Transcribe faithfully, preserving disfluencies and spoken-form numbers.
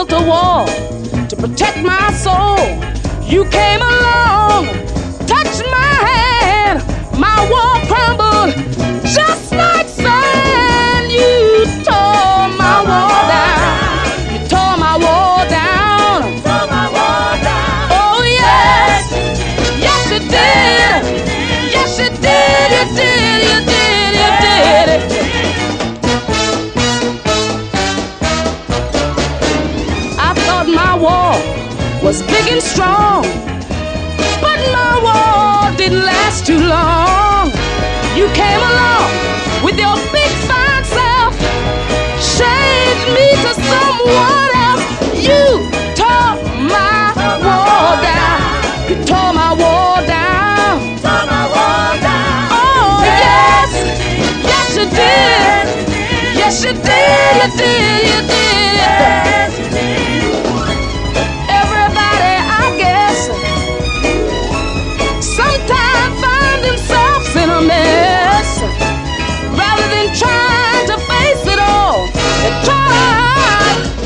built a wall to protect my soul. You came along, touched my hand, my wall crumbled just like sand. You tore my wall down, you tore my wall down, Tore my wall down. oh yes, yes you did, yes you did, you did, you did, you did it. I thought my wall was big and strong, but my wall didn't last too long. You came along with your big fine self, changed me to someone else. You tore my wall down, you tore my wall down. Tore my wall down. Oh yes, yes you did, yes you did, you did.